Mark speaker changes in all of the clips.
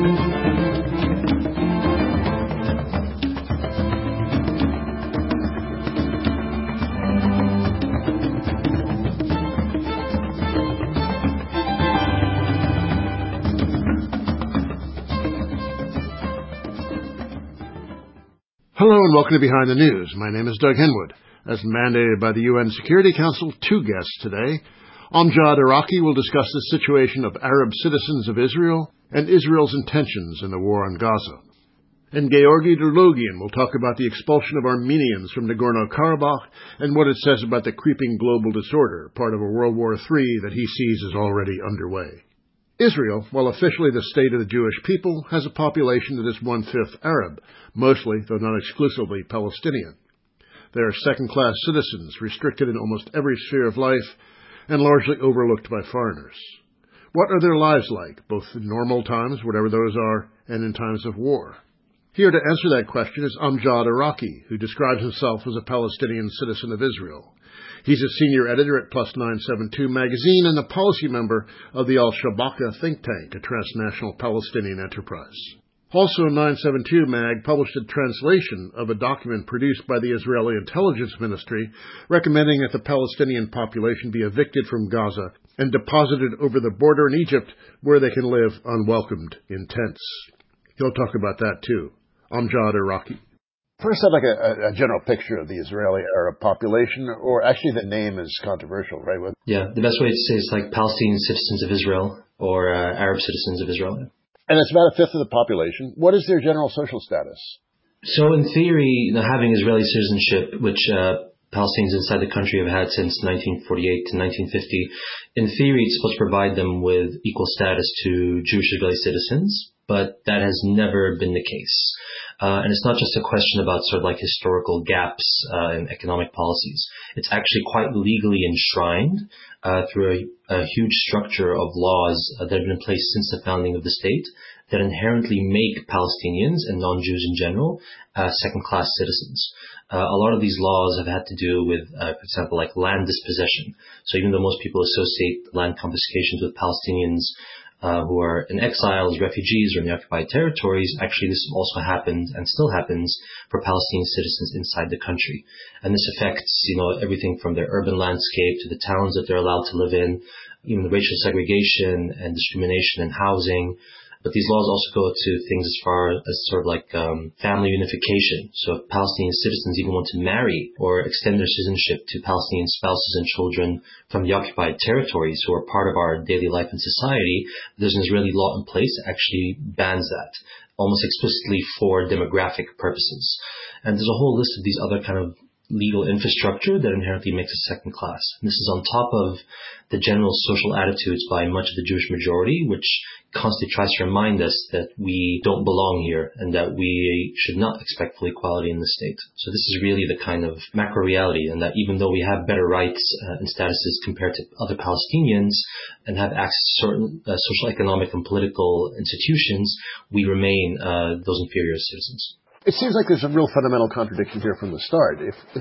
Speaker 1: Hello and welcome to Behind the News. My name is Doug Henwood. As mandated by the UN Security Council, two guests today. Amjad Araki will discuss the situation of Arab citizens of Israel and Israel's intentions in the war on Gaza. And Georgi Dologian will talk about the expulsion of Armenians from Nagorno-Karabakh and what it says about the creeping global disorder, part of a World War III that he sees is already underway. Israel, while officially the state of the Jewish people, has a population that is one-fifth Arab, mostly, though not exclusively, Palestinian. They are second-class citizens, restricted in almost every sphere of life, and largely overlooked by foreigners. What are their lives like, both in normal times, whatever those are, and in times of war? Here to answer that question is Amjad Araki, who describes himself as a Palestinian citizen of Israel. He's a senior editor at Plus 972 magazine and a policy member of the Al-Shabaka think tank, a transnational Palestinian enterprise. Also, 972 Mag published a translation of a document produced by the Israeli Intelligence Ministry recommending that the Palestinian population be evicted from Gaza and deposited over the border in Egypt where they can live unwelcomed in tents. He'll talk about that too. Amjad Araki.
Speaker 2: First, I'd like a general picture of the Israeli Arab population, or actually the name is controversial, right?
Speaker 3: Yeah, the best way to say it's like Palestinian citizens of Israel or Arab citizens of Israel.
Speaker 2: And it's about a fifth of the population. What is their general social status?
Speaker 3: So in theory, having Israeli citizenship, which Palestinians inside the country have had since 1948 to 1950, in theory it's supposed to provide them with equal status to Jewish Israeli citizens, but that has never been the case. And it's not just a question about sort of like historical gaps in economic policies. It's actually quite legally enshrined through a huge structure of laws that have been in place since the founding of the state that inherently make Palestinians and non-Jews in general second-class citizens. A lot of these laws have had to do with, for example, like land dispossession. So even though most people associate land confiscations with Palestinians who are in exile as refugees or in the occupied territories, actually this also happened and still happens for Palestinian citizens inside the country. And this affects, everything from their urban landscape to the towns that they're allowed to live in, even the racial segregation and discrimination in housing. But these laws also go to things as far as sort of like family unification. So if Palestinian citizens even want to marry or extend their citizenship to Palestinian spouses and children from the occupied territories who are part of our daily life and society, there's an Israeli law in place that actually bans that, almost explicitly for demographic purposes. And there's a whole list of these other kind of legal infrastructure that inherently makes us second class. And this is on top of the general social attitudes by much of the Jewish majority, which constantly tries to remind us that we don't belong here and that we should not expect full equality in the state. So this is really the kind of macro reality, and that even though we have better rights and statuses compared to other Palestinians and have access to certain social, economic, and political institutions, we remain those inferior citizens.
Speaker 2: It seems like there's a real fundamental contradiction here from the start.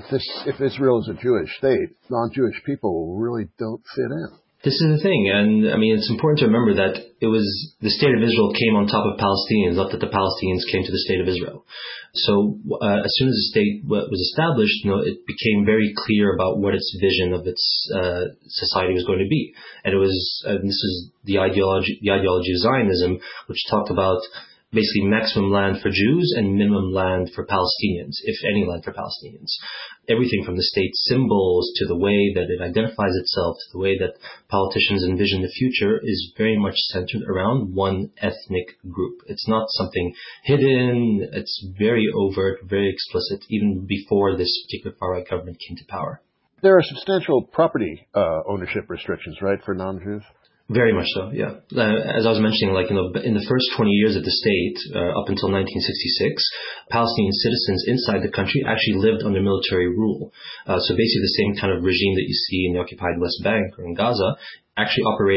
Speaker 2: If Israel is a Jewish state, non-Jewish people really don't fit in.
Speaker 3: This is the thing, and it's important to remember that it was the state of Israel came on top of Palestinians, not that the Palestinians came to the state of Israel. So as soon as the state was established, it became very clear about what its vision of its society was going to be, and this is the ideology of Zionism, which talked about basically maximum land for Jews and minimum land for Palestinians, if any land for Palestinians. Everything from the state symbols to the way that it identifies itself to the way that politicians envision the future is very much centered around one ethnic group. It's not something hidden. It's very overt, very explicit, even before this particular far-right government came to power.
Speaker 2: There are substantial property ownership restrictions, right, for non-Jews?
Speaker 3: Very much so, yeah. As I was mentioning, in the first 20 years of the state, up until 1966, Palestinian citizens inside the country actually lived under military rule. So basically the same kind of regime that you see in the occupied West Bank or in Gaza actually operated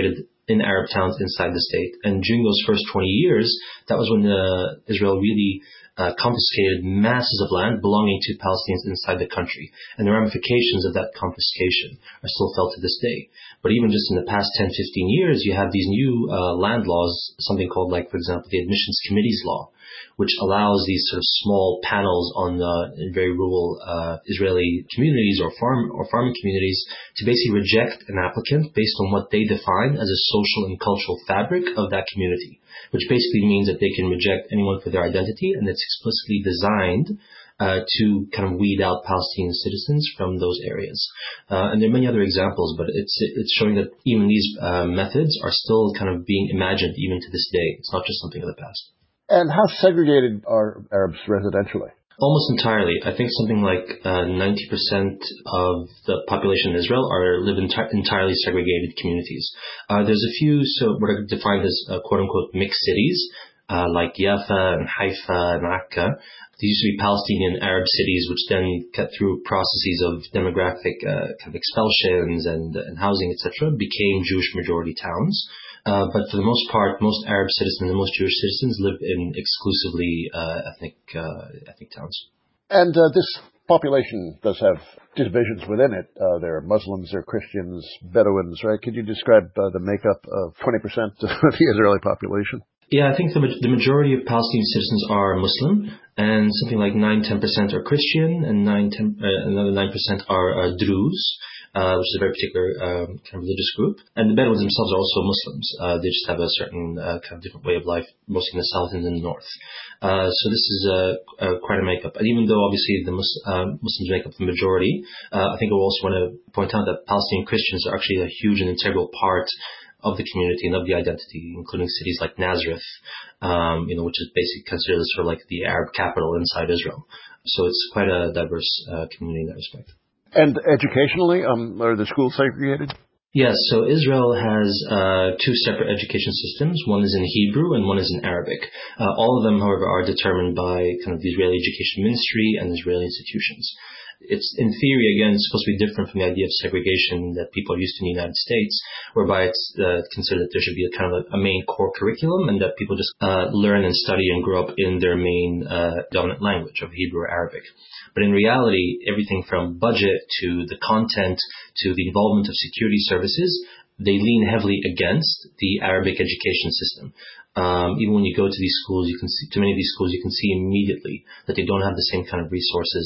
Speaker 3: in Arab towns inside the state. And during those first 20 years, that was when Israel really confiscated masses of land belonging to Palestinians inside the country. And the ramifications of that confiscation are still felt to this day. But even just in the past 10, 15 years, you have these new land laws, something called, like, for example, the Admissions Committees Law, which allows these sort of small panels on in very rural Israeli communities or farming communities to basically reject an applicant based on what they define as a social and cultural fabric of that community, which basically means that they can reject anyone for their identity, and it's explicitly designed to kind of weed out Palestinian citizens from those areas. And there are many other examples, but it's showing that even these methods are still kind of being imagined even to this day. It's not just something of the past.
Speaker 2: And how segregated are Arabs residentially?
Speaker 3: Almost entirely. I think something like 90% of the population in Israel live in entirely segregated communities. There's a few, what are defined as quote-unquote mixed cities, like Jaffa and Haifa and Raqqa. These used to be Palestinian Arab cities, which then cut through processes of demographic kind of expulsions and housing, etc., became Jewish majority towns. But for the most part, most Arab citizens and most Jewish citizens live in exclusively ethnic towns. And
Speaker 2: this population does have divisions within it. There are Muslims, there are Christians, Bedouins, right? Could you describe the makeup of 20% of the Israeli population?
Speaker 3: Yeah, I think the majority of Palestinian citizens are Muslim, and something like 9-10% are Christian, and another 9% are Druze, which is a very particular kind of religious group. And the Bedouins themselves are also Muslims. They just have a certain kind of different way of life, mostly in the south and in the north. So this is quite a makeup. And even though obviously the Muslims make up the majority, I think I also want to point out that Palestinian Christians are actually a huge and integral part of the community and of the identity, including cities like Nazareth, which is basically considered as sort of like the Arab capital inside Israel. So it's quite a diverse community in that respect.
Speaker 2: And educationally, are the schools segregated?
Speaker 3: Yes, so Israel has two separate education systems. One is in Hebrew and one is in Arabic. All of them, however, are determined by kind of the Israeli Education Ministry and Israeli institutions. It's, in theory, again, supposed to be different from the idea of segregation that people are used to in the United States, whereby it's considered that there should be a kind of a main core curriculum and that people just learn and study and grow up in their main dominant language of Hebrew or Arabic. But in reality, everything from budget to the content to the involvement of security services, they lean heavily against the Arabic education system. Even when you go to these schools, you can see, to many of these schools, you can see immediately that they don't have the same kind of resources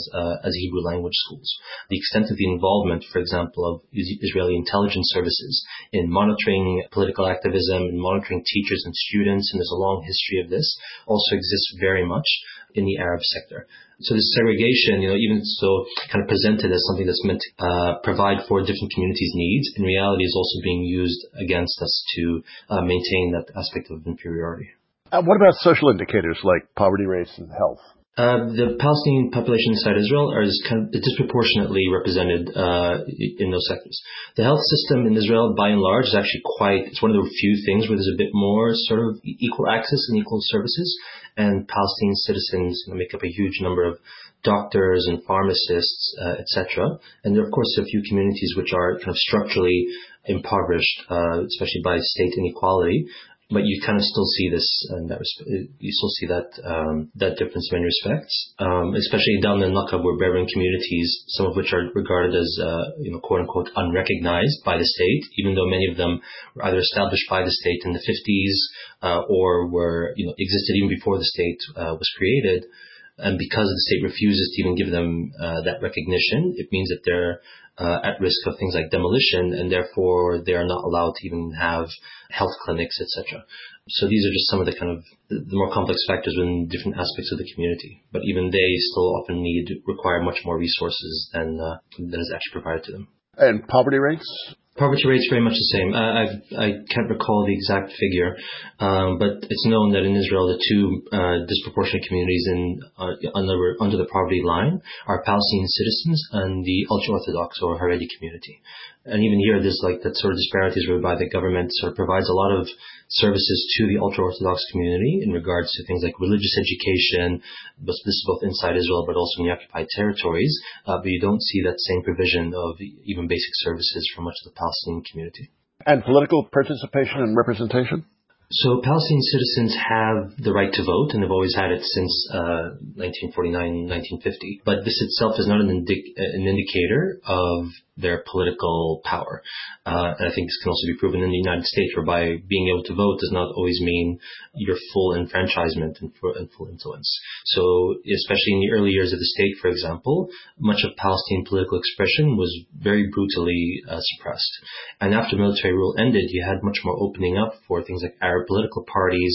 Speaker 3: as Hebrew language schools. The extent of the involvement, for example, of Israeli intelligence services in monitoring political activism and monitoring teachers and students, and there's a long history of this, also exists very much in the Arab sector. So this segregation, even so kind of presented as something that's meant to provide for different communities' needs, in reality is also being used against us to maintain that aspect of inferiority.
Speaker 2: What about social indicators like poverty rates and health?
Speaker 3: The Palestinian population inside Israel is kind of disproportionately represented in those sectors. The health system in Israel, by and large, is actually it's one of the few things where there's a bit more sort of equal access and equal services. And Palestinian citizens make up a huge number of doctors and pharmacists, etc. And there are, of course, a few communities which are kind of structurally impoverished, especially by state inequality. But you kind of still see this, and you still see that difference in many respects, especially down in Naqab, where Bedouin communities, some of which are regarded as quote unquote unrecognized by the state, even though many of them were either established by the state in the 50s or were existed even before the state was created. And because the state refuses to even give them that recognition, it means that they're at risk of things like demolition, and therefore they are not allowed to even have health clinics, etc. So these are just some of the kind of the more complex factors within different aspects of the community. But even they still often require much more resources than is actually provided to them.
Speaker 2: And poverty rates?
Speaker 3: Poverty rate's very much the same. I can't recall the exact figure, but it's known that in Israel the two disproportionate communities under the poverty line are Palestinian citizens and the ultra-Orthodox or Haredi community. And even here, there's like that sort of disparities whereby the government sort of provides a lot of services to the ultra-Orthodox community in regards to things like religious education, but this is both inside Israel but also in the occupied territories, but you don't see that same provision of even basic services for much of the Palestinian community.
Speaker 2: And political participation and representation?
Speaker 3: So Palestinian citizens have the right to vote, and they've always had it since 1949, 1950. But this itself is not an indicator of their political power. And I think this can also be proven in the United States, whereby being able to vote does not always mean your full enfranchisement and full influence. So especially in the early years of the state, for example, much of Palestinian political expression was very brutally suppressed. And after military rule ended, you had much more opening up for things like Arab political parties.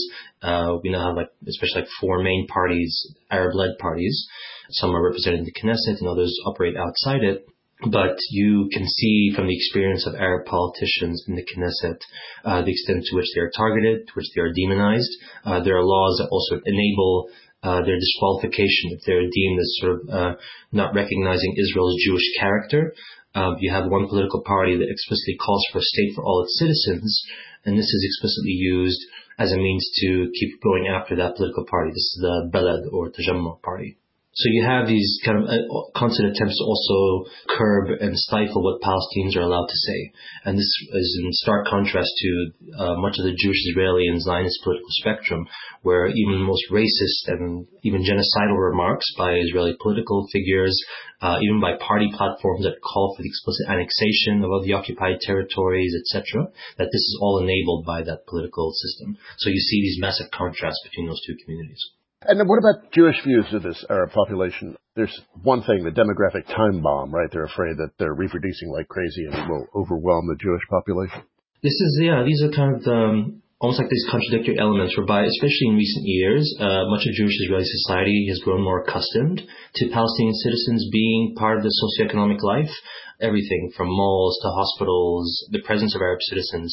Speaker 3: We now have especially 4 main parties, Arab-led parties. Some are represented in the Knesset and others operate outside it. But you can see from the experience of Arab politicians in the Knesset the extent to which they are targeted, to which they are demonized. There are laws that also enable their disqualification if they're deemed as sort of not recognizing Israel's Jewish character. You have one political party that explicitly calls for a state for all its citizens, and this is explicitly used as a means to keep going after that political party. This is the Balad or Tajammu party. So you have these kind of constant attempts to also curb and stifle what Palestinians are allowed to say. And this is in stark contrast to much of the Jewish, Israeli, and Zionist political spectrum, where even the most racist and even genocidal remarks by Israeli political figures, even by party platforms that call for the explicit annexation of the occupied territories, etc., that this is all enabled by that political system. So you see these massive contrasts between those two communities.
Speaker 2: And then what about Jewish views of this Arab population? There's one thing, the demographic time bomb, right? They're afraid that they're reproducing like crazy and it will overwhelm the Jewish population.
Speaker 3: These are kind of almost like these contradictory elements whereby, especially in recent years, much of Jewish Israeli society has grown more accustomed to Palestinian citizens being part of the socioeconomic life. Everything from malls to hospitals, the presence of Arab citizens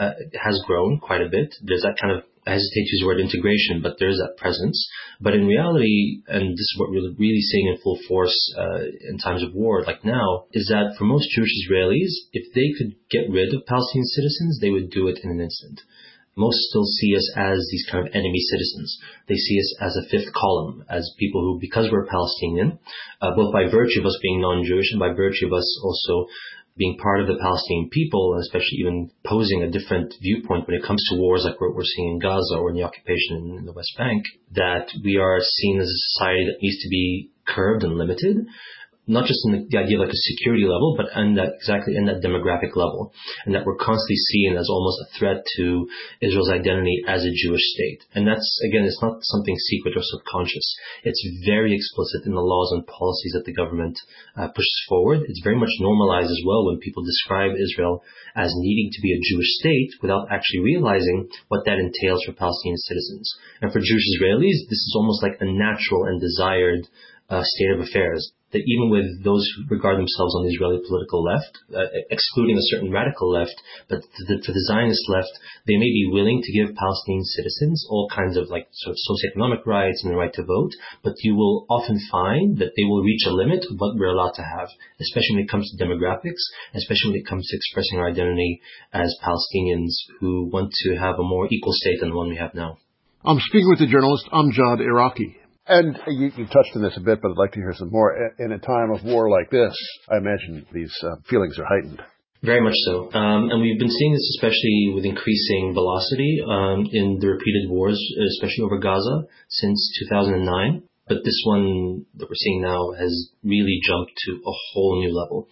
Speaker 3: has grown quite a bit. There's that kind of, I hesitate to use the word integration, but there is that presence. But in reality, and this is what we're really seeing in full force in times of war like now, is that for most Jewish Israelis, if they could get rid of Palestinian citizens, they would do it in an instant. Most still see us as these kind of enemy citizens. They see us as a fifth column, as people who, because we're Palestinian, both by virtue of us being non-Jewish and by virtue of us also being part of the Palestinian people, and especially even posing a different viewpoint when it comes to wars like what we're seeing in Gaza or in the occupation in the West Bank, that we are seen as a society that needs to be curbed and limited. Not just in the idea of like a security level, but exactly in that demographic level. And that we're constantly seen as almost a threat to Israel's identity as a Jewish state. And that's, again, it's not something secret or subconscious. It's very explicit in the laws and policies that the government pushes forward. It's very much normalized as well when people describe Israel as needing to be a Jewish state without actually realizing what that entails for Palestinian citizens. And for Jewish Israelis, this is almost like a natural and desired state of affairs. That even with those who regard themselves on the Israeli political left, excluding a certain radical left, but for the Zionist left, they may be willing to give Palestinian citizens all kinds of like sort of socioeconomic rights and the right to vote, but you will often find that they will reach a limit of what we're allowed to have, especially when it comes to demographics, especially when it comes to expressing our identity as Palestinians who want to have a more equal state than the one we have now.
Speaker 1: I'm speaking with the journalist Amjad Iraqi.
Speaker 2: And you touched on this a bit, but I'd like to hear some more. In a time of war like this, I imagine these feelings are heightened.
Speaker 3: Very much so. And we've been seeing this especially with increasing velocity in the repeated wars, especially over Gaza, since 2009. But this one that we're seeing now has really jumped to a whole new level.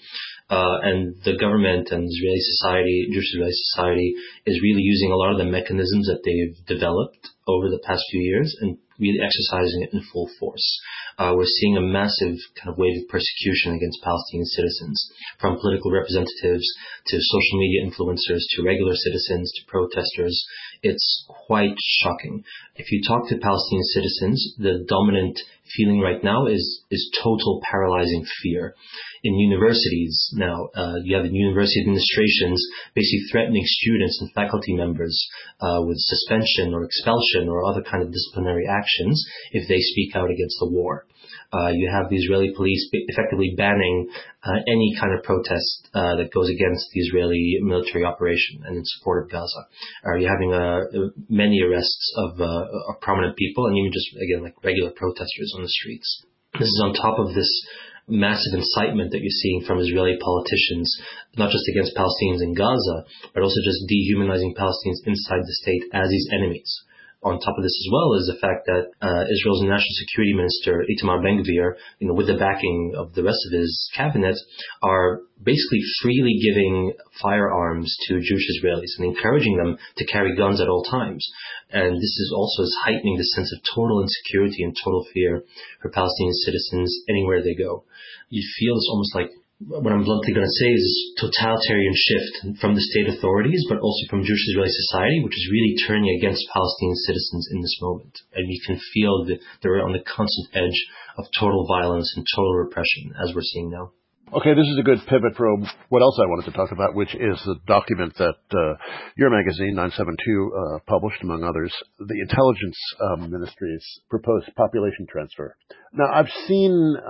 Speaker 3: And the government and Israeli society, Jewish Israeli society, is really using a lot of the mechanisms that they've developed over the past few years and really exercising it in full force. We're seeing a massive kind of wave of persecution against Palestinian citizens, from political representatives to social media influencers to regular citizens to protesters. It's quite shocking. If you talk to Palestinian citizens, the dominant feeling right now is total paralyzing fear. In universities now, you have university administrations basically threatening students and faculty members with suspension or expulsion or other kind of disciplinary actions if they speak out against the war. You have the Israeli police effectively banning any kind of protest that goes against the Israeli military operation and in support of Gaza. You're having many arrests of prominent people and even just, again, like regular protesters on the streets. This is on top of this massive incitement that you're seeing from Israeli politicians, not just against Palestinians in Gaza, but also just dehumanizing Palestinians inside the state as these enemies. On top of this as well is the fact that Israel's National Security Minister, Itamar Ben-Gvir, with the backing of the rest of his cabinet, are basically freely giving firearms to Jewish Israelis and encouraging them to carry guns at all times. And this is also heightening the sense of total insecurity and total fear for Palestinian citizens anywhere they go. You feel it's almost like, what I'm bluntly going to say is totalitarian shift from the state authorities, but also from Jewish Israeli society, which is really turning against Palestinian citizens in this moment. And you can feel that they're on the constant edge of total violence and total repression, as we're seeing now.
Speaker 2: Okay, this is a good pivot from what else I wanted to talk about, which is the document that your magazine, 972, published, among others, the Intelligence Ministry's proposed population transfer. Now, I've seen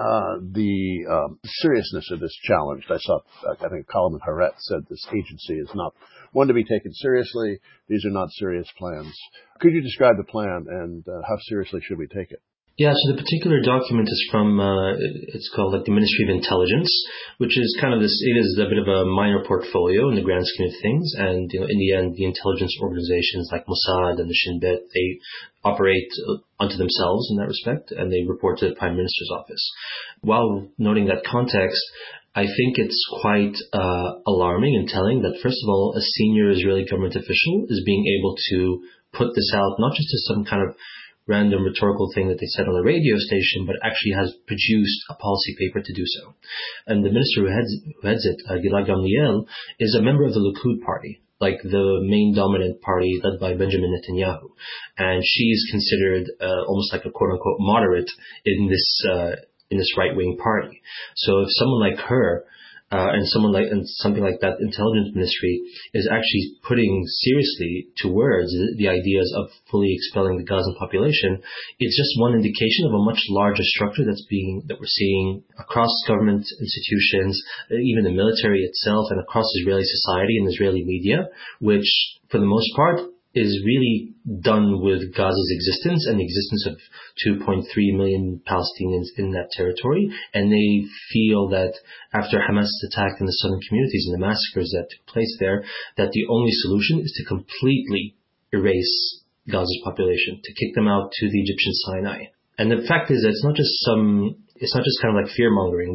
Speaker 2: the seriousness of this challenge. I saw, I think, a column in Haaretz said this agency is not one to be taken seriously. These are not serious plans. Could you describe the plan and how seriously should we take it?
Speaker 3: Yeah, so the particular document is from, it's called like the Ministry of Intelligence, which is kind of this, it is a bit of a minor portfolio in the grand scheme of things. And, in the end, the intelligence organizations like Mossad and the Shin Bet, they operate unto themselves in that respect, and they report to the Prime Minister's office. While noting that context, I think it's quite alarming and telling that, first of all, a senior Israeli government official is being able to put this out, not just as some kind of random rhetorical thing that they said on a radio station, but actually has produced a policy paper to do so. And the minister who heads it, Gilad Gamliel, is a member of the Likud party, like the main dominant party led by Benjamin Netanyahu. And she's considered almost like a quote-unquote moderate in this right-wing party. So if someone like her and something like that intelligence ministry is actually putting seriously to words the ideas of fully expelling the Gazan population, it's just one indication of a much larger structure that we're seeing across government institutions, even the military itself, and across Israeli society and Israeli media, which for the most part is really done with Gaza's existence and the existence of 2.3 million Palestinians in that territory. And they feel that after Hamas's attack in the southern communities and the massacres that took place there, that the only solution is to completely erase Gaza's population, to kick them out to the Egyptian Sinai. And the fact is that it's not just kind of like fear mongering.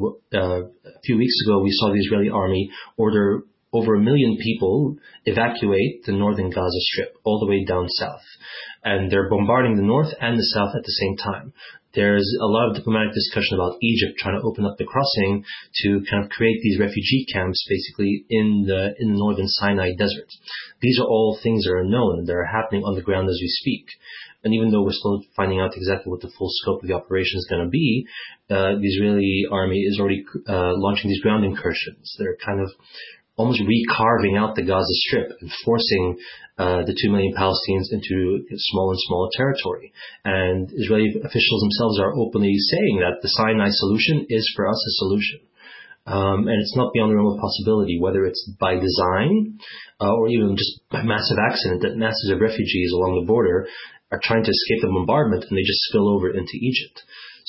Speaker 3: A few weeks ago, we saw the Israeli army order over 1 million people evacuate the northern Gaza Strip all the way down south. And they're bombarding the north and the south at the same time. There's a lot of diplomatic discussion about Egypt trying to open up the crossing to kind of create these refugee camps basically in the northern Sinai desert. These are all things that are known and that are happening on the ground as we speak. And even though we're still finding out exactly what the full scope of the operation is going to be, the Israeli army is already launching these ground incursions. They're kind of almost recarving out the Gaza Strip and forcing the 2 million Palestinians into smaller and smaller territory. And Israeli officials themselves are openly saying that the Sinai solution is for us a solution. And it's not beyond the realm of possibility, whether it's by design or even just by massive accident, that masses of refugees along the border are trying to escape the bombardment and they just spill over into Egypt.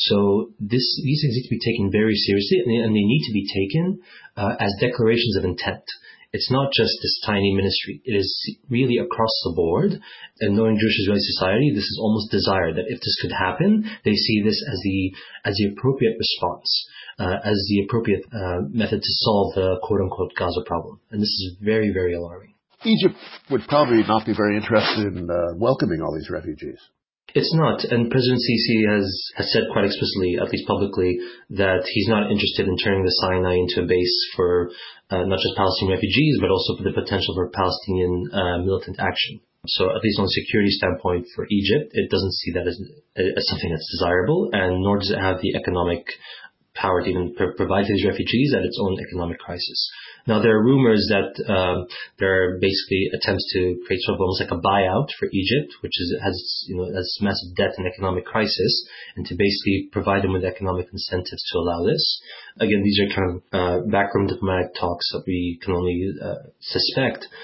Speaker 3: So these things need to be taken very seriously, and they need to be taken as declarations of intent. It's not just this tiny ministry. It is really across the board. And knowing Jewish Israeli society, this is almost desired that if this could happen, they see this as the appropriate response, as the appropriate method to solve the quote-unquote Gaza problem. And this is very, very alarming.
Speaker 2: Egypt would probably not be very interested in welcoming all these refugees.
Speaker 3: It's not, and President Sisi has said quite explicitly, at least publicly, that he's not interested in turning the Sinai into a base for not just Palestinian refugees, but also for the potential for Palestinian militant action. So at least on a security standpoint for Egypt, it doesn't see that as something that's desirable, and nor does it have the economic power to even provide for these refugees at its own economic crisis. Now, there are rumors that there are basically attempts to create sort of almost like a buyout for Egypt, which has massive debt and economic crisis, and to basically provide them with economic incentives to allow this. Again, these are kind of backroom diplomatic talks that we can only suspect.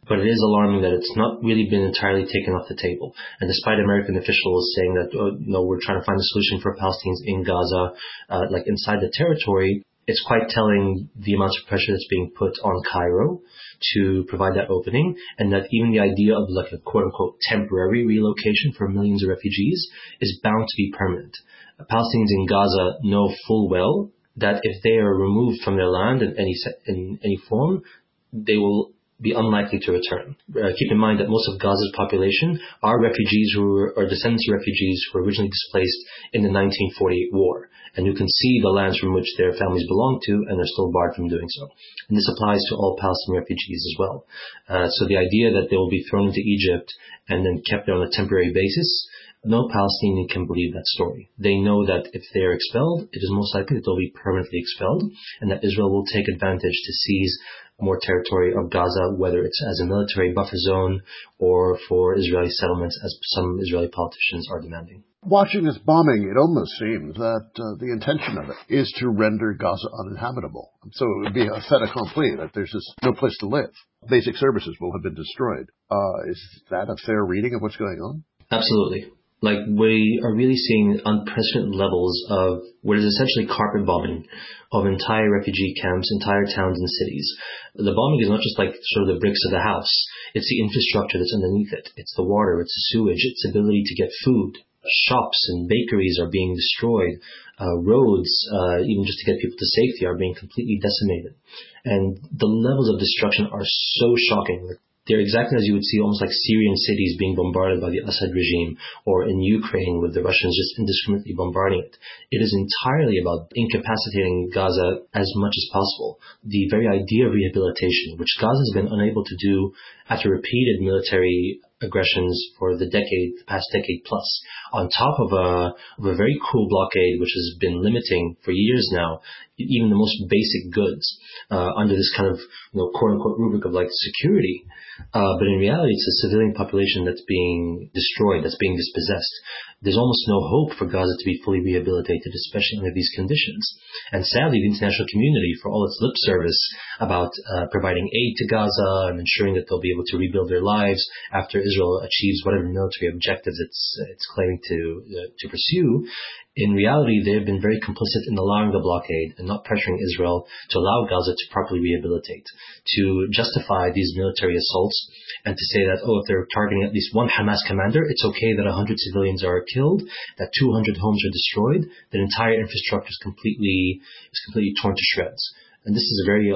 Speaker 3: But it is alarming that it's not really been entirely taken off the table. And despite American officials saying that, we're trying to find a solution for Palestinians in Gaza, like inside the territory, it's quite telling the amount of pressure that's being put on Cairo to provide that opening, and that even the idea of like a quote-unquote temporary relocation for millions of refugees is bound to be permanent. Palestinians in Gaza know full well that if they are removed from their land in any form, they will be unlikely to return. Keep in mind that most of Gaza's population are refugees are descendants of refugees who were originally displaced in the 1948 war, and who can see the lands from which their families belong to, and are still barred from doing so. And this applies to all Palestinian refugees as well. So the idea that they will be thrown into Egypt and then kept there on a temporary basis, no Palestinian can believe that story. They know that if they're expelled, it is most likely that they'll be permanently expelled, and that Israel will take advantage to seize more territory of Gaza, whether it's as a military buffer zone or for Israeli settlements, as some Israeli politicians are demanding.
Speaker 2: Watching this bombing, it almost seems that the intention of it is to render Gaza uninhabitable. So it would be a fait accompli, that there's just no place to live. Basic services will have been destroyed. Is that a fair reading of what's going on?
Speaker 3: Absolutely. Like, we are really seeing unprecedented levels of what is essentially carpet bombing of entire refugee camps, entire towns and cities. The bombing is not just like sort of the bricks of the house. It's the infrastructure that's underneath it. It's the water, it's the sewage, it's the ability to get food. Shops and bakeries are being destroyed. Roads, even just to get people to safety, are being completely decimated. And the levels of destruction are so shocking. They're exactly as you would see almost like Syrian cities being bombarded by the Assad regime, or in Ukraine with the Russians just indiscriminately bombarding it. It is entirely about incapacitating Gaza as much as possible. The very idea of rehabilitation, which Gaza has been unable to do after repeated military aggressions for the past decade plus, on top of a very cruel blockade which has been limiting for years now even the most basic goods under this kind of quote unquote rubric of like security. But in reality, it's the civilian population that's being destroyed, that's being dispossessed. There's almost no hope for Gaza to be fully rehabilitated, especially under these conditions. And sadly, the international community, for all its lip service about providing aid to Gaza and ensuring that they'll be able to rebuild their lives after Israel achieves whatever military objectives it's claiming to pursue, in reality, they have been very complicit in allowing the blockade and not pressuring Israel to allow Gaza to properly rehabilitate, to justify these military assaults, and to say that, if they're targeting at least one Hamas commander, it's okay that 100 civilians are killed, that 200 homes are destroyed, that entire infrastructure is completely torn to shreds. And this is a very,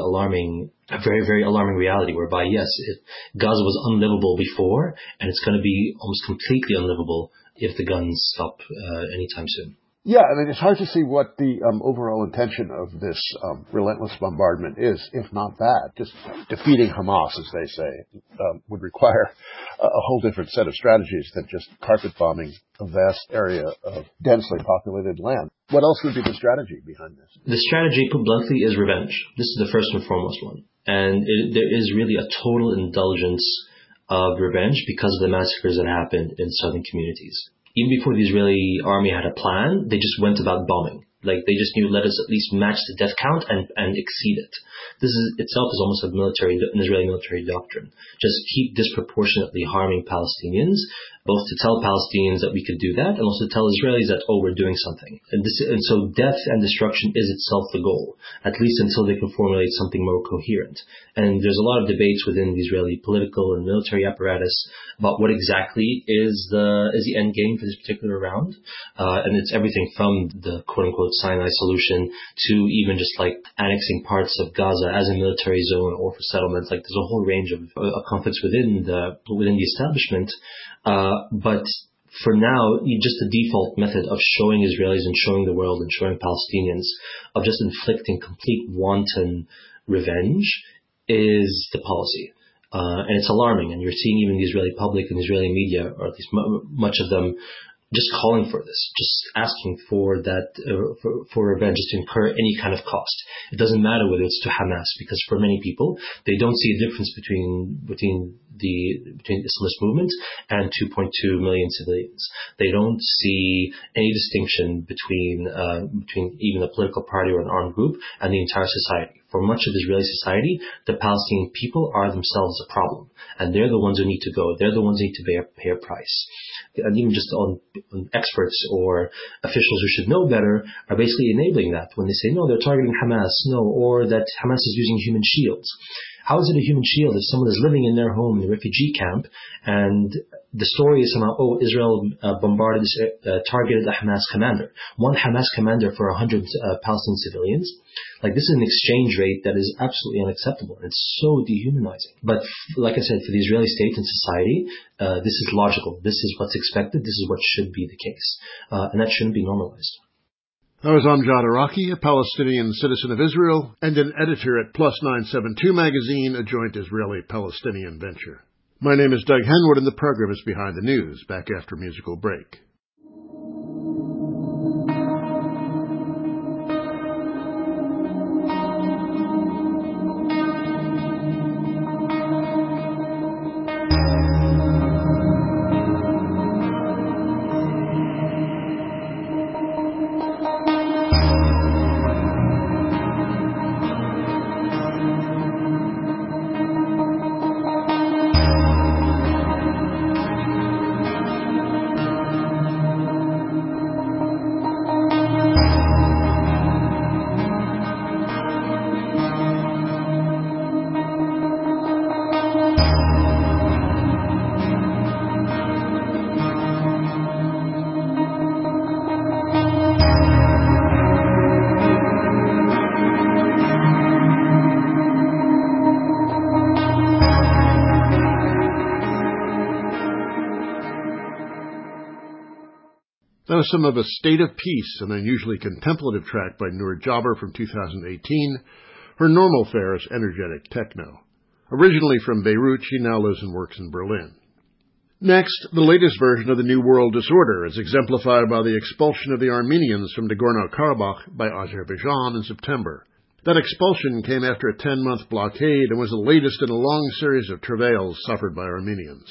Speaker 3: very alarming reality whereby, yes, Gaza was unlivable before, and it's going to be almost completely unlivable if the guns stop anytime soon.
Speaker 2: Yeah, I mean, it's hard to see what the overall intention of this relentless bombardment is, if not that. Just defeating Hamas, as they say, would require a whole different set of strategies than just carpet bombing a vast area of densely populated land. What else would be the strategy behind this?
Speaker 3: The strategy, put bluntly, is revenge. This is the first and foremost one. And there is really a total indulgence of revenge because of the massacres that happened in southern communities. Even before the Israeli army had a plan, they just went about bombing. Like, they just knew, let us at least match the death count and exceed it. This itself is almost an Israeli military doctrine. Just keep disproportionately harming Palestinians, both to tell Palestinians that we could do that, and also tell Israelis that, we're doing something. And so death and destruction is itself the goal, at least until they can formulate something more coherent. And there's a lot of debates within the Israeli political and military apparatus about what exactly is the end game for this particular round. And it's everything from the quote-unquote Sinai solution to even just like annexing parts of Gaza as a military zone or for settlements. Like, there's a whole range of conflicts within the establishment. But for now, just the default method of showing Israelis and showing the world and showing Palestinians of just inflicting complete wanton revenge is the policy. And it's alarming. And you're seeing even the Israeli public and the Israeli media, or at least much of them, just calling for this, just asking for that, for revenge, just to incur any kind of cost. It doesn't matter whether it's to Hamas, because for many people, they don't see a difference between the Islamist movement and 2.2 million civilians. They don't see any distinction between even a political party or an armed group and the entire society. for much of Israeli society, the Palestinian people are themselves a problem. And they're the ones who need to go. They're the ones who need to pay a price. And even just on experts or officials who should know better are basically enabling that when they say, no, they're targeting Hamas, no, or that Hamas is using human shields. How is it a human shield if someone is living in their home in a refugee camp and the story is somehow, Israel targeted a Hamas commander. One Hamas commander for 100 Palestinian civilians. Like, this is an exchange rate that is absolutely unacceptable. It's so dehumanizing. But like I said, for the Israeli state and society, this is logical. This is what's expected. This is what should be the case. And that shouldn't be normalized.
Speaker 1: That was Amjad Araki, a Palestinian citizen of Israel and an editor at Plus 972 magazine, a joint Israeli-Palestinian venture. My name is Doug Henwood, and the program is Behind the News, back after a musical break. That was some of A State of Peace, an unusually contemplative track by Noor Jabber from 2018. Her normal fare is energetic techno. Originally from Beirut, she now lives and works in Berlin. Next, the latest version of the New World Disorder, as exemplified by the expulsion of the Armenians from Nagorno-Karabakh by Azerbaijan in September. That expulsion came after a 10-month blockade and was the latest in a long series of travails suffered by Armenians.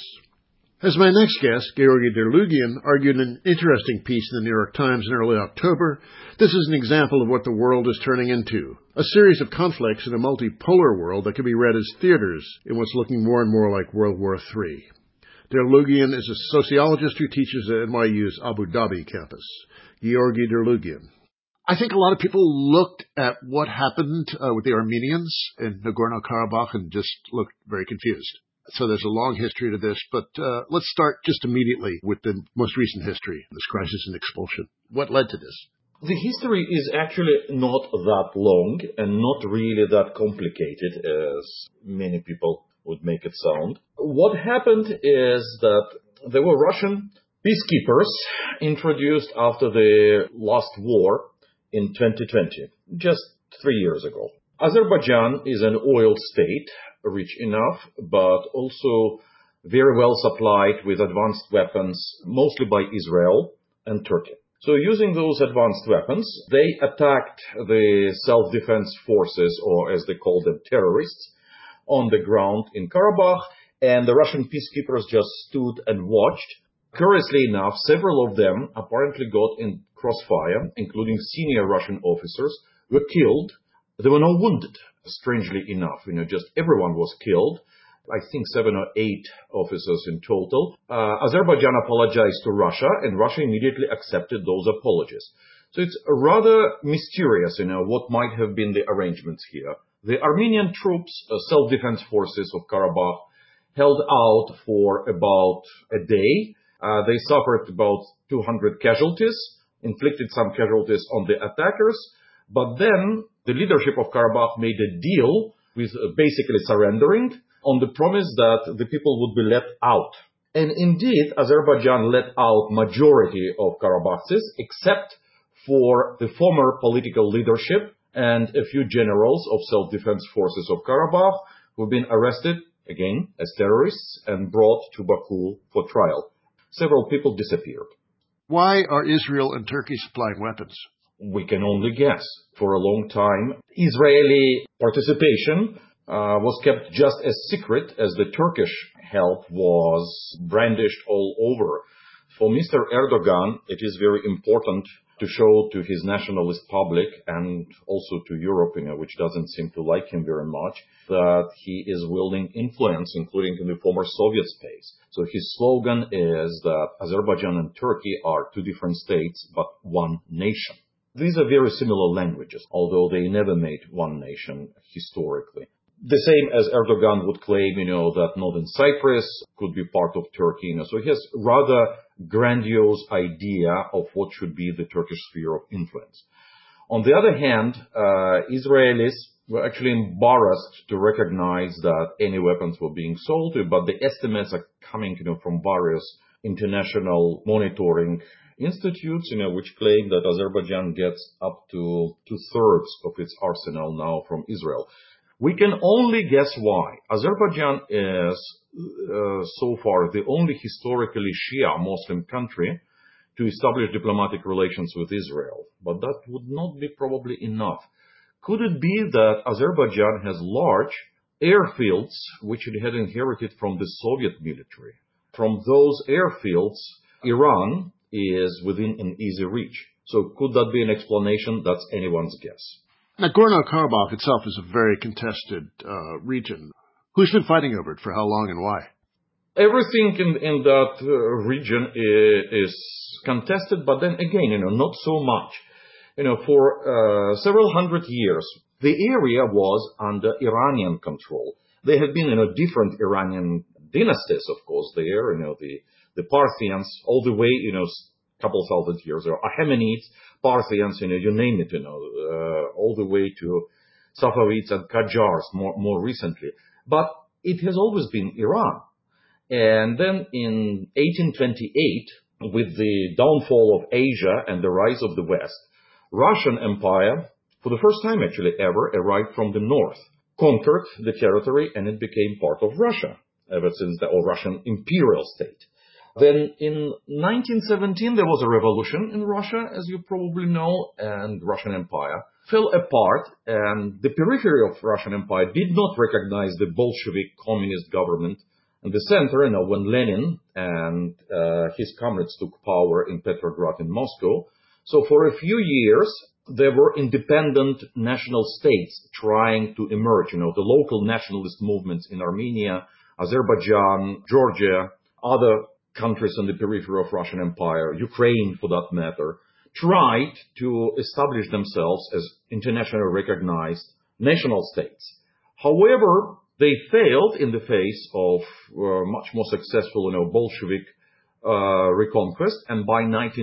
Speaker 1: As my next guest, Georgi Derlugian, argued in an interesting piece in the New York Times in early October, this is an example of what the world is turning into, a series of conflicts in a multipolar world that can be read as theaters in what's looking more and more like World War III. Derlugian is a sociologist who teaches at NYU's Abu Dhabi campus. Georgi Derlugian. I think a lot of people looked at what happened with the Armenians in Nagorno-Karabakh and just looked very confused. So there's a long history to this, but let's start just immediately with the most recent history, this crisis and expulsion. What led to this?
Speaker 4: The history is actually not that long and not really that complicated as many people would make it sound. What happened is that there were Russian peacekeepers introduced after the last war in 2020, just 3 years ago. Azerbaijan is an oil state, rich enough, but also very well supplied with advanced weapons, mostly by Israel and Turkey. So using those advanced weapons, they attacked the self-defense forces, or as they call them, terrorists, on the ground in Karabakh, and the Russian peacekeepers just stood and watched. Curiously enough, several of them apparently got in crossfire, including senior Russian officers, were killed. There were no wounded, strangely enough. Just everyone was killed. I think 7 or 8 officers in total. Azerbaijan apologized to Russia, and Russia immediately accepted those apologies. So it's rather mysterious, what might have been the arrangements here. The Armenian troops, self-defense forces of Karabakh, held out for about a day. They suffered about 200 casualties, inflicted some casualties on the attackers, but then the leadership of Karabakh made a deal with basically surrendering on the promise that the people would be let out. And indeed, Azerbaijan let out majority of Karabakhis, except for the former political leadership and a few generals of self-defense forces of Karabakh who have been arrested, again, as terrorists and brought to Baku for trial. Several people disappeared.
Speaker 1: Why are Israel and Turkey supplying weapons?
Speaker 4: We can only guess. For a long time, Israeli participation was kept just as secret as the Turkish help was brandished all over For Mr. Erdogan, it is very important to show to his nationalist public and also to Europe, which doesn't seem to like him very much, that he is wielding influence, including in the former Soviet space. So his slogan is that Azerbaijan and Turkey are two different states, but one nation. These are very similar languages, although they never made one nation historically. The same as Erdogan would claim, that Northern Cyprus could be part of Turkey. So he has rather grandiose idea of what should be the Turkish sphere of influence. On the other hand, Israelis were actually embarrassed to recognize that any weapons were being sold, but the estimates are coming, from various international monitoring institutes, which claim that Azerbaijan gets up to 2/3 of its arsenal now from Israel. We can only guess why. Azerbaijan is so far the only historically Shia Muslim country to establish diplomatic relations with Israel. But that would not be probably enough. Could it be that Azerbaijan has large airfields which it had inherited from the Soviet military? From those airfields, Iran is within an easy reach. So could that be an explanation? That's anyone's guess.
Speaker 1: Now, Gorno-Karabakh itself is a very contested region. Who's been fighting over it, for how long and why?
Speaker 4: Everything in that region is contested, but then again, not so much. For several hundred years, the area was under Iranian control. There have been, different Iranian dynasties, of course, there, the Parthians, all the way, couple thousand years, or Achaemenids, Parthians, you name it, all the way to Safavids and Qajars more recently. But it has always been Iran. And then in 1828, with the downfall of Asia and the rise of the West, Russian Empire, for the first time actually ever, arrived from the north, conquered the territory, and it became part of Russia, ever since the Russian imperial state. Then in 1917, there was a revolution in Russia, as you probably know, and Russian Empire fell apart, and the periphery of Russian Empire did not recognize the Bolshevik communist government in the center, when Lenin and his comrades took power in Petrograd and Moscow. So for a few years, there were independent national states trying to emerge, the local nationalist movements in Armenia, Azerbaijan, Georgia, other countries on the periphery of Russian Empire, Ukraine for that matter, tried to establish themselves as internationally recognized national states. However, they failed in the face of much more successful, Bolshevik reconquest, and by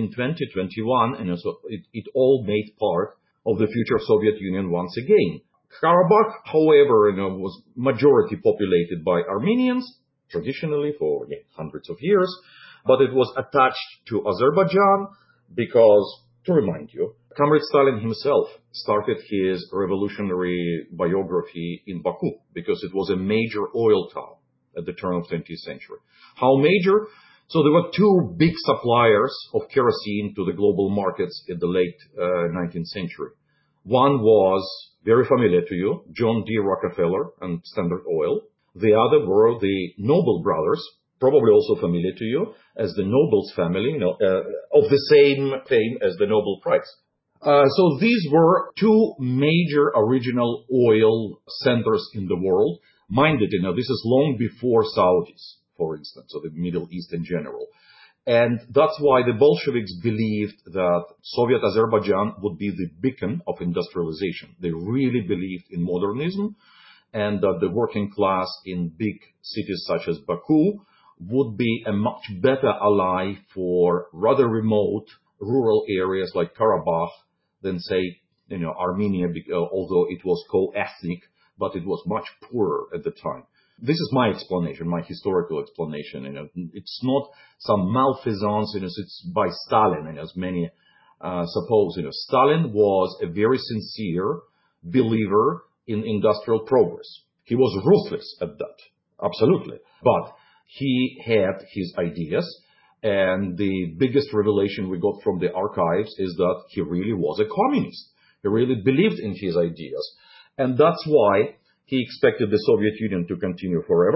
Speaker 4: 1920-21, it all made part of the future Soviet Union once again. Karabakh, however, was majority populated by Armenians, traditionally for hundreds of years, but it was attached to Azerbaijan because, to remind you, Comrade Stalin himself started his revolutionary biography in Baku because it was a major oil town at the turn of the 20th century. How major? So there were two big suppliers of kerosene to the global markets in the late 19th century. One was very familiar to you, John D. Rockefeller and Standard Oil. The other were the Noble brothers, probably also familiar to you as the Nobles family, of the same fame as the Nobel Prize. So these were two major original oil centers in the world. Mind it, this is long before Saudis, for instance, or the Middle East in general. And that's why the Bolsheviks believed that Soviet Azerbaijan would be the beacon of industrialization. They really believed in modernism, and that the working class in big cities such as Baku would be a much better ally for rather remote rural areas like Karabakh than, say, Armenia, although it was co-ethnic, but it was much poorer at the time. This is my explanation, my historical explanation. It's not some malfeasance, it's by Stalin, as many suppose. Stalin was a very sincere believer in industrial progress. He was ruthless at that, absolutely. But he had his ideas, and the biggest revelation we got from the archives is that he really was a communist. He really believed in his ideas. And that's why he expected the Soviet Union to continue forever,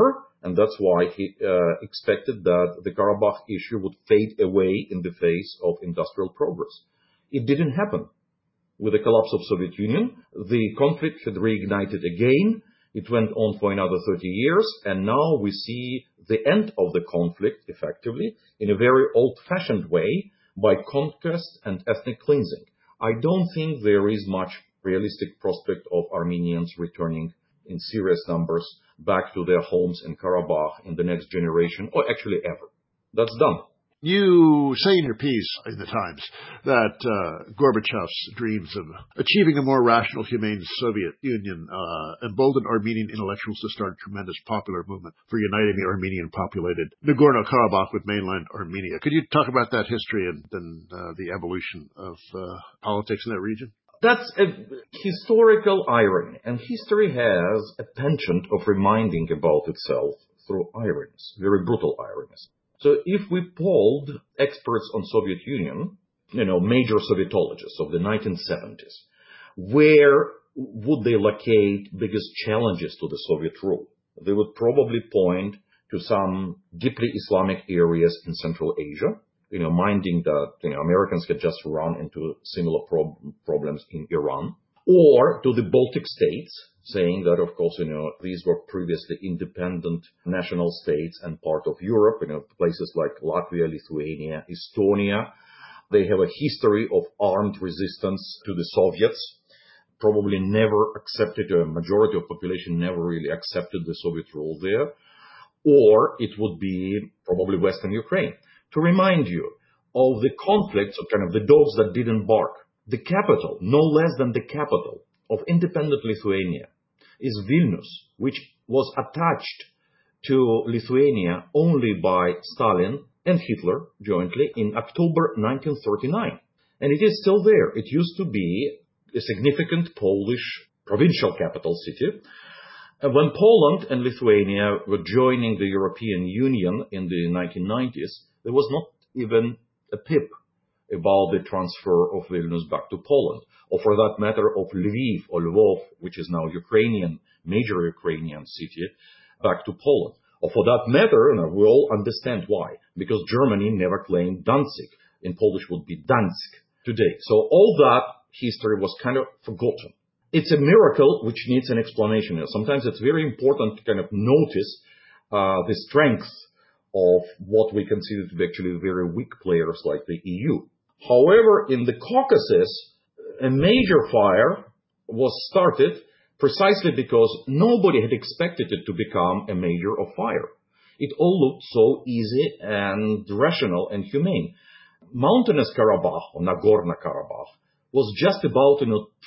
Speaker 4: And that's why he expected that the Karabakh issue would fade away in the face of industrial progress. It didn't happen. With the collapse of Soviet Union, the conflict had reignited again. It went on for another 30 years, and now we see the end of the conflict, effectively, in a very old-fashioned way, by conquest and ethnic cleansing. I don't think there is much realistic prospect of Armenians returning in serious numbers back to their homes in Karabakh in the next generation, or actually ever. That's done.
Speaker 1: You say in your piece in the Times that Gorbachev's dreams of achieving a more rational, humane Soviet Union emboldened Armenian intellectuals to start a tremendous popular movement for uniting the Armenian-populated Nagorno-Karabakh with mainland Armenia. Could you talk about that history and then the evolution of politics in that region?
Speaker 4: That's a historical irony, and history has a penchant of reminding about itself through ironies, very brutal ironies. So if we polled experts on Soviet Union, major Sovietologists of the 1970s, where would they locate biggest challenges to the Soviet rule? They would probably point to some deeply Islamic areas in Central Asia, minding that Americans had just run into similar problems in Iran, or to the Baltic states, saying that, of course, these were previously independent national states and part of Europe, places like Latvia, Lithuania, Estonia. They have a history of armed resistance to the Soviets, probably never accepted, a majority of population never really accepted the Soviet rule there, or it would be probably Western Ukraine. To remind you of the conflicts of kind of the dogs that didn't bark, the capital, no less than the capital of independent Lithuania, is Vilnius, which was attached to Lithuania only by Stalin and Hitler jointly in October 1939. And it is still there. It used to be a significant Polish provincial capital city. And when Poland and Lithuania were joining the European Union in the 1990s, there was not even a pip about the transfer of Vilnius back to Poland, or for that matter of Lviv or Lvov, which is now major Ukrainian city, back to Poland. Or for that matter, and we all understand why, because Germany never claimed Danzig. In Polish would be Dansk today. So all that history was kind of forgotten. It's a miracle which needs an explanation. Sometimes it's very important to kind of notice the strength of what we consider to be actually very weak players like the EU. However, in the Caucasus, a major fire was started precisely because nobody had expected it to become a major of fire. It all looked so easy and rational and humane. Mountainous Karabakh, or Nagorno-Karabakh, was just about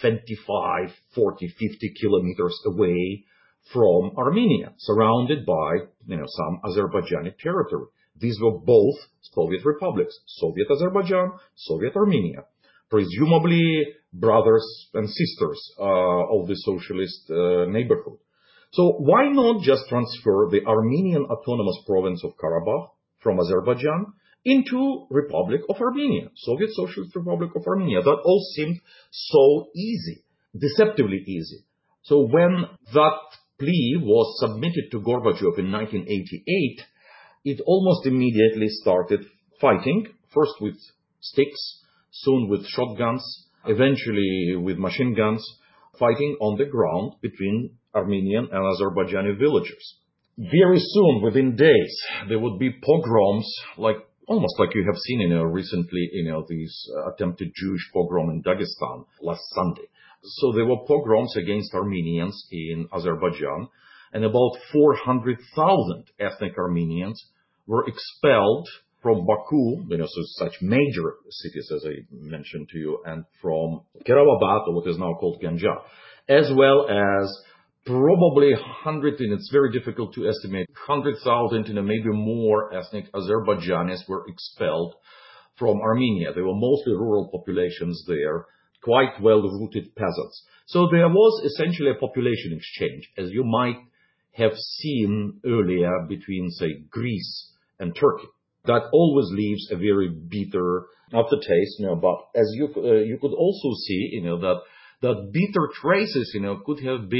Speaker 4: 25, 40, 50 kilometers away from Armenia, surrounded by some Azerbaijani territory. These were both Soviet republics, Soviet Azerbaijan, Soviet Armenia, presumably brothers and sisters of the socialist neighborhood. So why not just transfer the Armenian autonomous province of Karabakh from Azerbaijan into Republic of Armenia, Soviet Socialist Republic of Armenia? That all seemed so easy, deceptively easy. So when that plea was submitted to Gorbachev in 1988, it almost immediately started fighting, first with sticks, soon with shotguns, eventually with machine guns, fighting on the ground between Armenian and Azerbaijani villagers. Very soon, within days, there would be pogroms, almost like you have seen recently, these attempted Jewish pogrom in Dagestan last Sunday. So there were pogroms against Armenians in Azerbaijan, and about 400,000 ethnic Armenians were expelled from Baku, so such major cities as I mentioned to you, and from Kirovohrad, or what is now called Ganja, as well as probably 100, and it's very difficult to estimate, 100,000 and maybe more ethnic Azerbaijanis were expelled from Armenia. They were mostly rural populations there, quite well-rooted peasants. So there was essentially a population exchange, as you might have seen earlier between, say, Greece and Turkey. That always leaves a very bitter aftertaste, but as you could also see, that bitter traces, could have been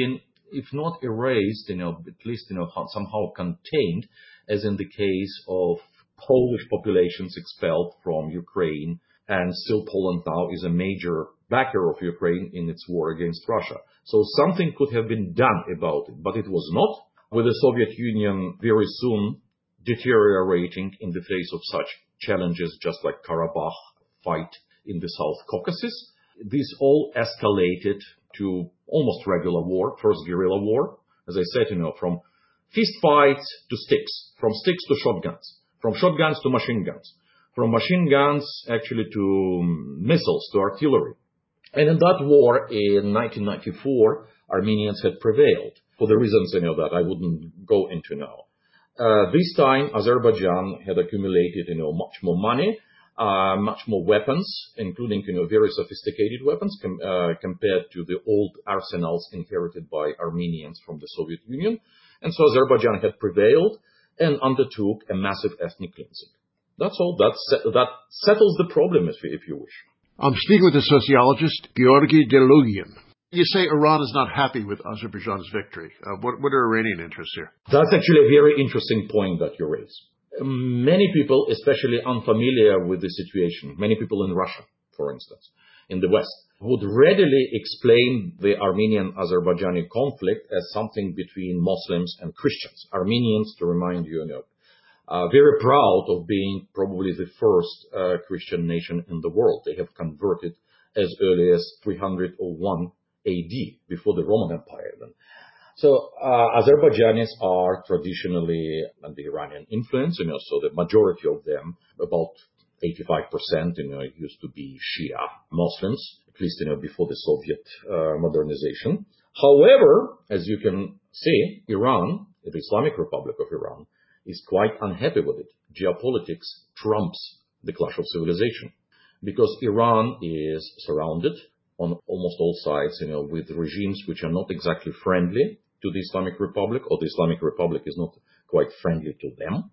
Speaker 4: if not erased, at least, somehow contained, as in the case of Polish populations expelled from Ukraine, and still Poland now is a major backer of Ukraine in its war against Russia. So something could have been done about it, but it was not, with the Soviet Union very soon deteriorating in the face of such challenges, just like Karabakh fight in the South Caucasus. This all escalated to almost regular war, first guerrilla war, as I said, from fist fights to sticks, from sticks to shotguns, from shotguns to machine guns, from machine guns actually to missiles, to artillery. And in that war in 1994, Armenians had prevailed for the reasons that I wouldn't go into now. This time, Azerbaijan had accumulated, much more money, much more weapons, including, very sophisticated weapons compared to the old arsenals inherited by Armenians from the Soviet Union. And so Azerbaijan had prevailed and undertook a massive ethnic cleansing. That's all. That settles the problem, if you wish.
Speaker 1: I'm speaking with the sociologist Georgy Delugian. You say Iran is not happy with Azerbaijan's victory. What are Iranian interests here?
Speaker 4: That's actually a very interesting point that you raise. Many people, especially unfamiliar with the situation, many people in Russia, for instance, in the West, would readily explain the Armenian-Azerbaijani conflict as something between Muslims and Christians. Armenians, to remind you, very proud of being probably the first Christian nation in the world. They have converted as early as 301 AD, before the Roman Empire then. So Azerbaijanis are traditionally under Iranian influence, so the majority of them, about 85%, used to be Shia Muslims, at least, before the Soviet modernization. However, as you can see, Iran, the Islamic Republic of Iran, is quite unhappy with it. Geopolitics trumps the clash of civilization, because Iran is surrounded on almost all sides, with regimes which are not exactly friendly to the Islamic Republic, or the Islamic Republic is not quite friendly to them.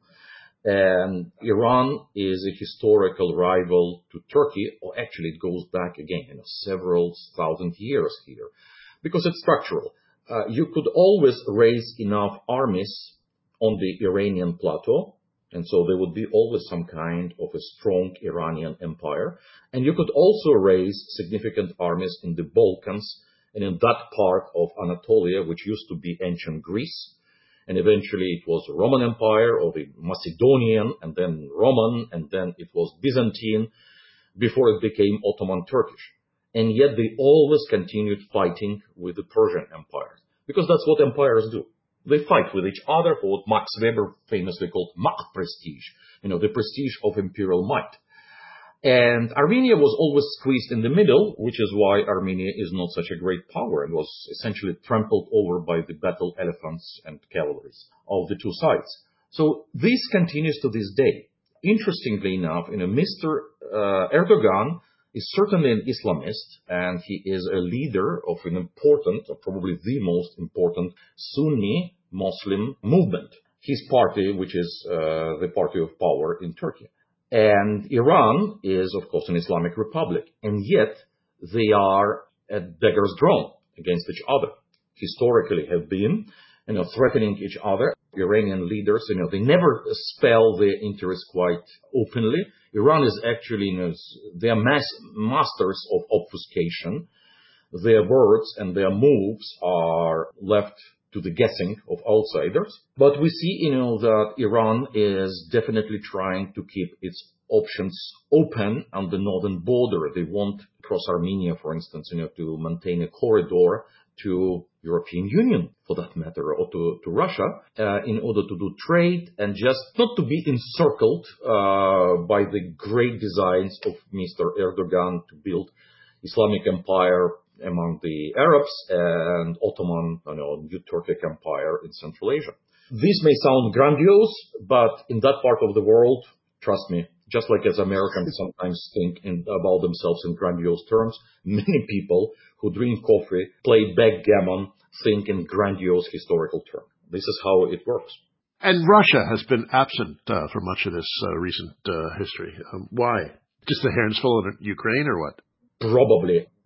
Speaker 4: And Iran is a historical rival to Turkey, or actually it goes back again, several thousand years here, because it's structural. You could always raise enough armies on the Iranian plateau, and so there would be always some kind of a strong Iranian empire. And you could also raise significant armies in the Balkans and in that part of Anatolia, which used to be ancient Greece. And eventually it was the Roman Empire, or the Macedonian, and then Roman, and then it was Byzantine, before it became Ottoman Turkish. And yet they always continued fighting with the Persian Empire, because that's what empires do. They fight with each other for what Max Weber famously called Machtprestige, the prestige of imperial might. And Armenia was always squeezed in the middle, which is why Armenia is not such a great power and was essentially trampled over by the battle elephants and cavalries of the two sides. So this continues to this day. Interestingly enough, Mr. Erdogan is certainly an Islamist, and he is a leader of an important, or probably the most important, Sunni Muslim movement. His party, which is the party of power in Turkey. And Iran is, of course, an Islamic republic, and yet they are at daggers drawn against each other. Historically have been, threatening each other. Iranian leaders, they never spell their interests quite openly. Iran is actually, they are masters of obfuscation. Their words and their moves are left to the guessing of outsiders. But we see, that Iran is definitely trying to keep its options open on the northern border. They want, across Armenia, for instance, to maintain a corridor to European Union, for that matter, or to Russia, in order to do trade and just not to be encircled by the great designs of Mr. Erdogan to build Islamic empire among the Arabs and Ottoman, new Turkic empire in Central Asia. This may sound grandiose, but in that part of the world, trust me, just like as Americans sometimes think about themselves in grandiose terms, many people who drink coffee, play backgammon, think in grandiose historical terms. This is how it works.
Speaker 1: And Russia has been absent for much of this recent history. Why? Just the hands full of Ukraine, or what?
Speaker 4: Probably.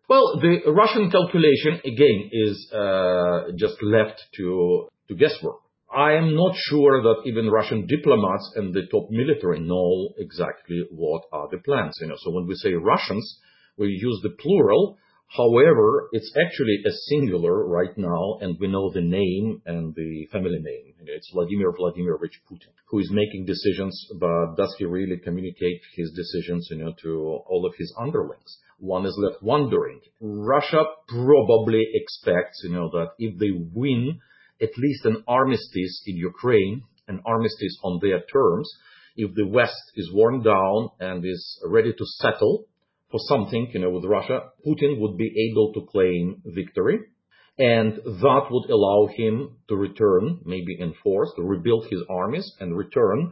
Speaker 4: Well, the Russian calculation, again, is just left to guesswork. I am not sure that even Russian diplomats and the top military know exactly what are the plans. So when we say Russians, we use the plural. However, it's actually a singular right now, and we know the name and the family name. It's Vladimir Vladimirovich Putin, who is making decisions, but does he really communicate his decisions, to all of his underlings? One is left wondering. Russia probably expects, that if they win at least an armistice in Ukraine, an armistice on their terms, if the West is worn down and is ready to settle for something, with Russia, Putin would be able to claim victory, and that would allow him to return, maybe in force, to rebuild his armies and return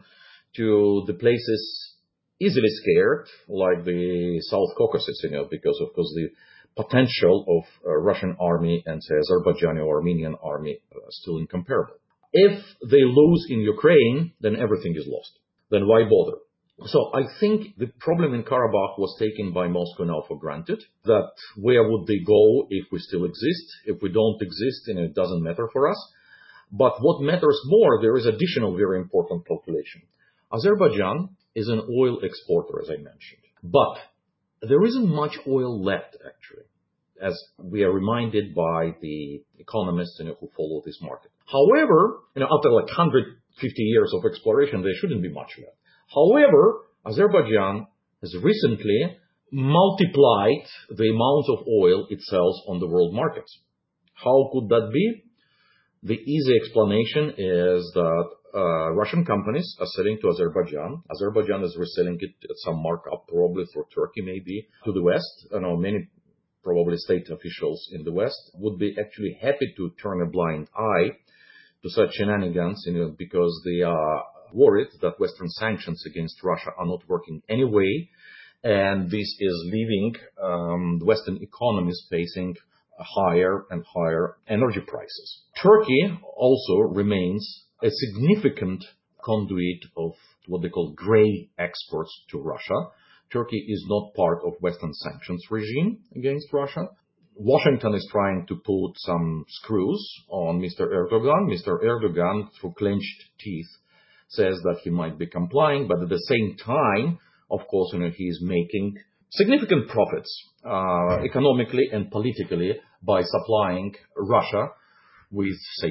Speaker 4: to the places easily scared, like the South Caucasus, because of course the potential of Russian army and say Azerbaijani or Armenian army are still incomparable. If they lose in Ukraine, then everything is lost. Then why bother? So I think the problem in Karabakh was taken by Moscow now for granted, that where would they go if we still exist? If we don't exist, it doesn't matter for us. But what matters more, there is additional very important calculation. Azerbaijan is an oil exporter, as I mentioned. But there isn't much oil left, actually, as we are reminded by the economists who follow this market. However, after like 150 years of exploration, there shouldn't be much left. However, Azerbaijan has recently multiplied the amount of oil it sells on the world markets. How could that be? The easy explanation is that Russian companies are selling to Azerbaijan. Azerbaijan is reselling it at some markup, probably through Turkey maybe, to the West. I know many probably state officials in the West would be actually happy to turn a blind eye to such shenanigans, because they are worried that Western sanctions against Russia are not working anyway, and this is leaving Western economies facing higher and higher energy prices. Turkey also remains a significant conduit of what they call gray exports to Russia. Turkey is not part of Western sanctions regime against Russia. Washington is trying to put some screws on Mr. Erdogan. Mr. Erdogan, through clenched teeth, says that he might be complying, but at the same time, of course, he is making significant profits economically and politically by supplying Russia with, say,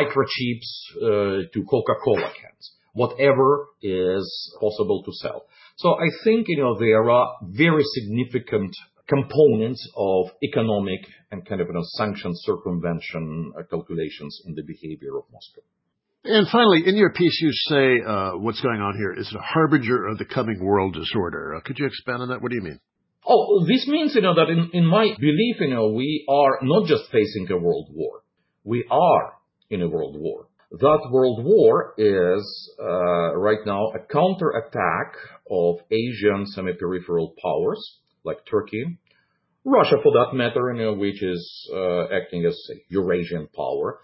Speaker 4: microchips to Coca-Cola cans, whatever is possible to sell. So I think, there are very significant components of economic and kind of sanction circumvention calculations in the behavior of Moscow.
Speaker 1: And finally, in your piece, you say what's going on here is a harbinger of the coming world disorder. Could you expand on that? What do you mean?
Speaker 4: Oh, this means, that in my belief, we are not just facing a world war. We are in a world war. That world war is right now a counterattack of Asian semi-peripheral powers like Turkey, Russia for that matter, which is acting as a Eurasian power,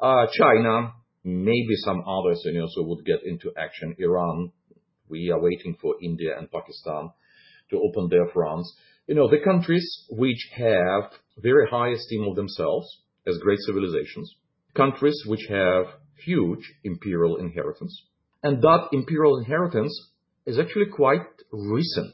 Speaker 4: China, maybe some others, so would get into action. Iran, we are waiting for India and Pakistan to open their fronts. The countries which have very high esteem of themselves as great civilizations, countries which have huge imperial inheritance. And that imperial inheritance is actually quite recent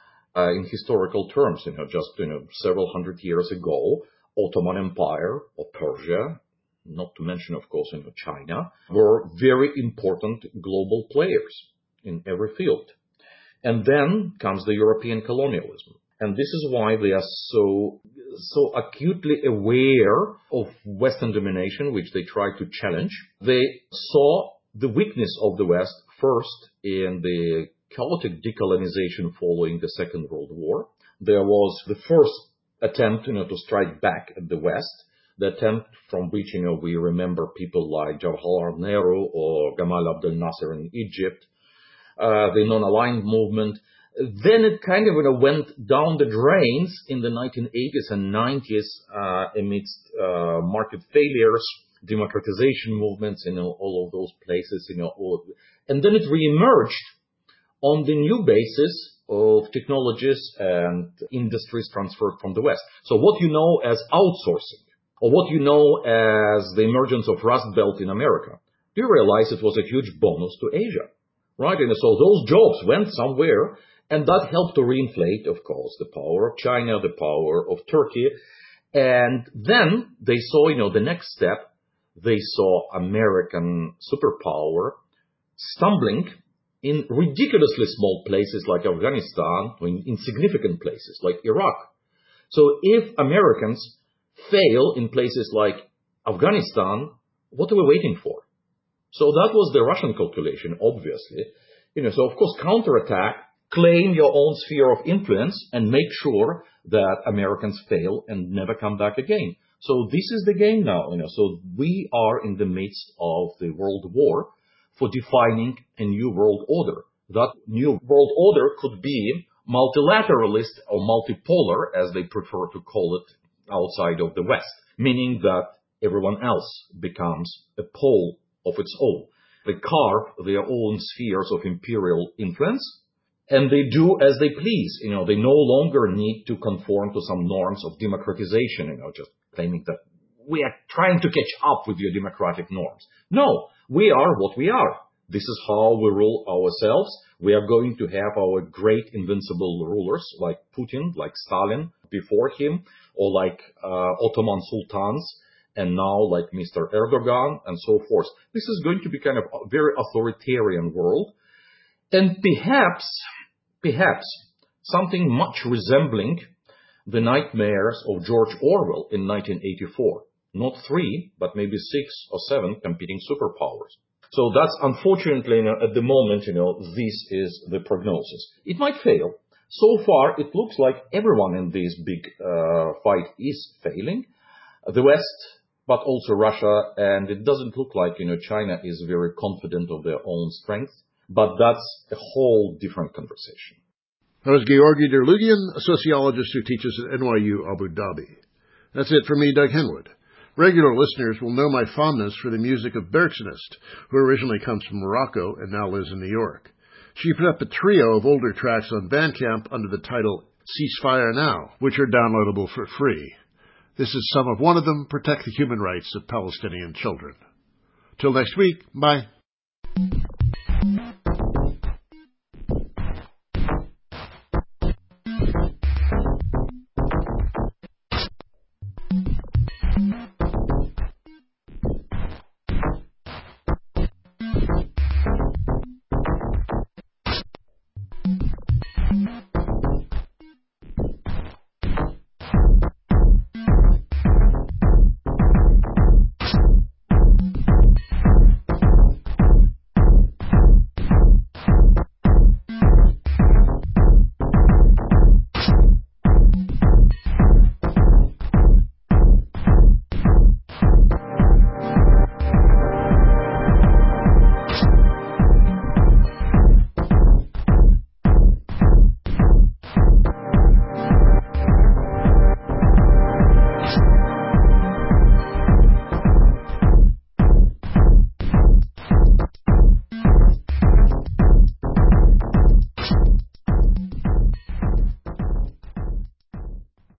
Speaker 4: in historical terms. Just several hundred years ago, Ottoman Empire or Persia, not to mention, of course, China, were very important global players in every field. And then comes the European colonialism. And this is why they are so acutely aware of Western domination, which they try to challenge. They saw the weakness of the West first in the chaotic decolonization following the Second World War. There was the first attempt, to strike back at the West, the attempt from which, we remember people like Jawaharlal Nehru or Gamal Abdel Nasser in Egypt, the non-aligned movement. Then it kind of went down the drains in the 1980s and 90s amidst market failures, democratization movements in all of those places, and then it reemerged on the new basis of technologies and industries transferred from the West. So what you know as outsourcing, or what you know as the emergence of Rust Belt in America, do you realize it was a huge bonus to Asia, right? And so those jobs went somewhere, and that helped to reinflate, of course, the power of China, the power of Turkey. And then they saw, the next step, they saw American superpower stumbling in ridiculously small places like Afghanistan, or in insignificant places like Iraq. So if Americans fail in places like Afghanistan, what are we waiting for? So that was the Russian calculation, obviously. So of course, counterattack, claim your own sphere of influence, and make sure that Americans fail and never come back again. So this is the game now. So we are in the midst of the world war for defining a new world order. That new world order could be multilateralist or multipolar, as they prefer to call it outside of the West, meaning that everyone else becomes a pole of its own. They carve their own spheres of imperial influence, and they do as they please. They no longer need to conform to some norms of democratization, just claiming that we are trying to catch up with your democratic norms. No, we are what we are. This is how we rule ourselves. We are going to have our great invincible rulers like Putin, like Stalin before him, or like Ottoman sultans, and now like Mr. Erdogan, and so forth. This is going to be kind of a very authoritarian world, and perhaps something much resembling the nightmares of George Orwell in 1984. Not 3, but maybe 6 or 7 competing superpowers. So that's unfortunately, at the moment, this is the prognosis. It might fail. So far, it looks like everyone in this big fight is failing. The West, but also Russia, and it doesn't look like, China is very confident of their own strength. But that's a whole different conversation.
Speaker 1: That was Georgi Derlugian, a sociologist who teaches at NYU Abu Dhabi. That's it for me, Doug Henwood. Regular listeners will know my fondness for the music of Bergsenist, who originally comes from Morocco and now lives in New York. She put up a trio of older tracks on Bandcamp under the title Ceasefire Now, which are downloadable for free. This is some of one of them, Protect the Human Rights of Palestinian Children. Till next week, bye.